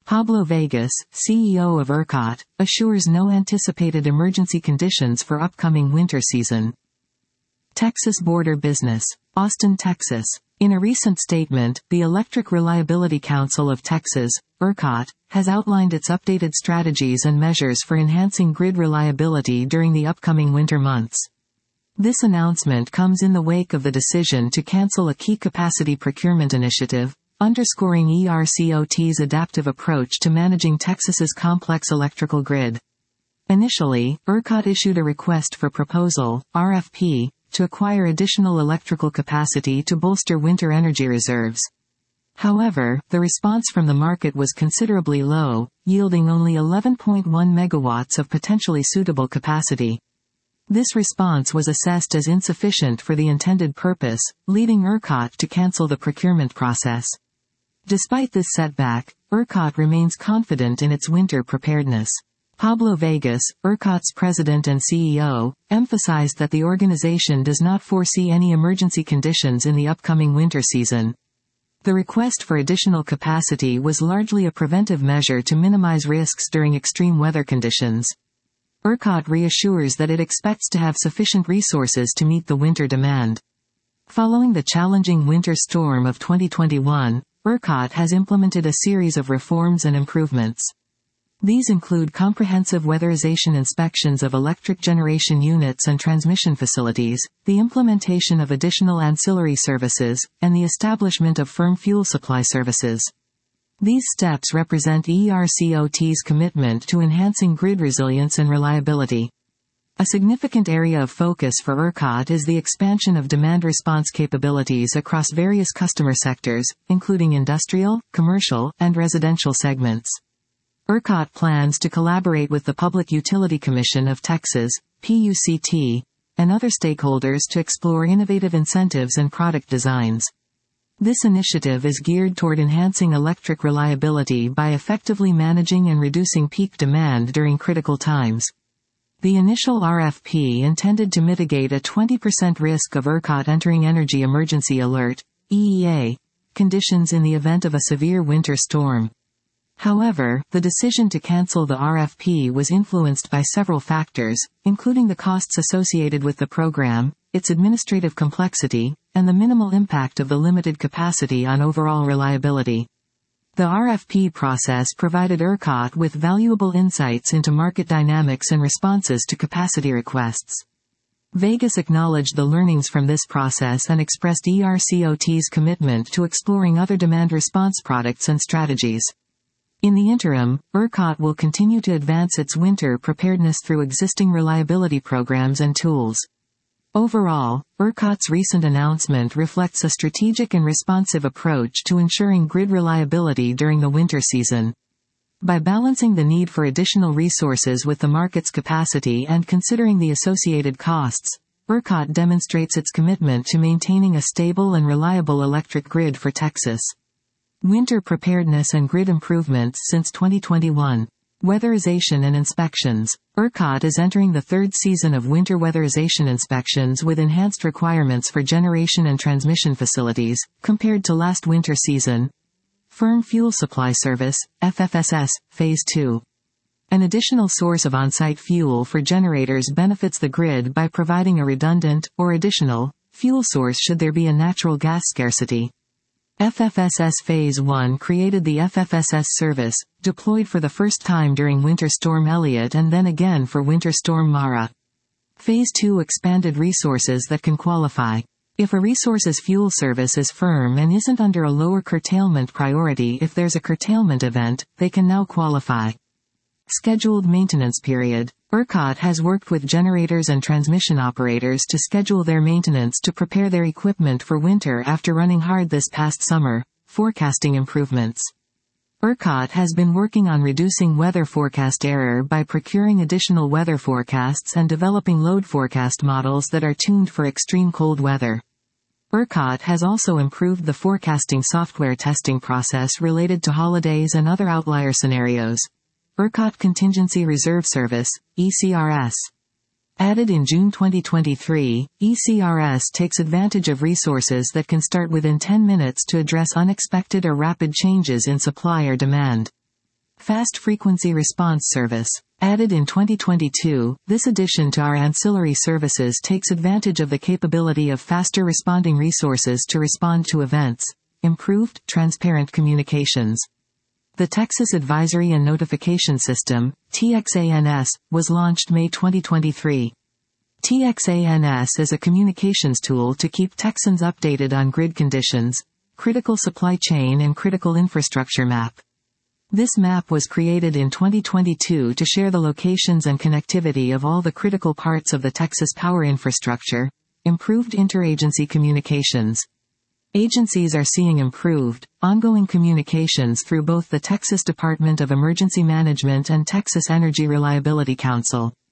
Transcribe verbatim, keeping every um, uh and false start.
Pablo Vegas, C E O of ERCOT, assures no anticipated emergency conditions for upcoming winter season. Texas Border Business. Austin, Texas. In a recent statement, the Electric Reliability Council of Texas, ERCOT, has outlined its updated strategies and measures for enhancing grid reliability during the upcoming winter months. This announcement comes in the wake of the decision to cancel a key capacity procurement initiative, underscoring ERCOT's adaptive approach to managing Texas's complex electrical grid. Initially, ERCOT issued a request for proposal, R F P, to acquire additional electrical capacity to bolster winter energy reserves. However, the response from the market was considerably low, yielding only eleven point one megawatts of potentially suitable capacity. This response was assessed as insufficient for the intended purpose, leading ERCOT to cancel the procurement process. Despite this setback, ERCOT remains confident in its winter preparedness. Pablo Vegas, ERCOT's president and C E O, emphasized that the organization does not foresee any emergency conditions in the upcoming winter season. The request for additional capacity was largely a preventive measure to minimize risks during extreme weather conditions. ERCOT reassures that it expects to have sufficient resources to meet the winter demand. Following the challenging winter storm of twenty twenty-one, ERCOT has implemented a series of reforms and improvements. These include comprehensive weatherization inspections of electric generation units and transmission facilities, the implementation of additional ancillary services, and the establishment of firm fuel supply services. These steps represent ERCOT's commitment to enhancing grid resilience and reliability. A significant area of focus for ERCOT is the expansion of demand response capabilities across various customer sectors, including industrial, commercial, and residential segments. ERCOT plans to collaborate with the Public Utility Commission of Texas, P U C T, and other stakeholders to explore innovative incentives and product designs. This initiative is geared toward enhancing electric reliability by effectively managing and reducing peak demand during critical times. The initial R F P intended to mitigate a twenty percent risk of ERCOT entering Energy Emergency Alert (E E A) conditions in the event of a severe winter storm. However, the decision to cancel the R F P was influenced by several factors, including the costs associated with the program, its administrative complexity, and the minimal impact of the limited capacity on overall reliability. The R F P process provided ERCOT with valuable insights into market dynamics and responses to capacity requests. Vegas acknowledged the learnings from this process and expressed ERCOT's commitment to exploring other demand response products and strategies. In the interim, ERCOT will continue to advance its winter preparedness through existing reliability programs and tools. Overall, ERCOT's recent announcement reflects a strategic and responsive approach to ensuring grid reliability during the winter season. By balancing the need for additional resources with the market's capacity and considering the associated costs, ERCOT demonstrates its commitment to maintaining a stable and reliable electric grid for Texas. Winter preparedness and grid improvements since twenty twenty-one. Weatherization and inspections. ERCOT is entering the third season of winter weatherization inspections with enhanced requirements for generation and transmission facilities, compared to last winter season. Firm Fuel Supply Service, F F S S, Phase two. An additional source of on-site fuel for generators benefits the grid by providing a redundant, or additional, fuel source should there be a natural gas scarcity. F F S S Phase one created the F F S S service, deployed for the first time during Winter Storm Elliott and then again for Winter Storm Mara. Phase two expanded resources that can qualify. If a resource's fuel service is firm and isn't under a lower curtailment priority, if there's a curtailment event, they can now qualify. Scheduled maintenance period. ERCOT has worked with generators and transmission operators to schedule their maintenance to prepare their equipment for winter after running hard this past summer. Forecasting improvements. ERCOT has been working on reducing weather forecast error by procuring additional weather forecasts and developing load forecast models that are tuned for extreme cold weather. ERCOT has also improved the forecasting software testing process related to holidays and other outlier scenarios. ERCOT Contingency Reserve Service, E C R S. Added in June twenty twenty-three, E C R S takes advantage of resources that can start within ten minutes to address unexpected or rapid changes in supply or demand. Fast Frequency Response Service. Added in twenty twenty-two, this addition to our ancillary services takes advantage of the capability of faster responding resources to respond to events. Improved, transparent communications. The Texas Advisory and Notification System, T X A N S, was launched May twenty twenty-three. T X A N S is a communications tool to keep Texans updated on grid conditions, critical supply chain and critical infrastructure map. This map was created in twenty twenty-two to share the locations and connectivity of all the critical parts of the Texas power infrastructure. Improved interagency communications. Agencies are seeing improved, ongoing communications through both the Texas Department of Emergency Management and Texas Energy Reliability Council.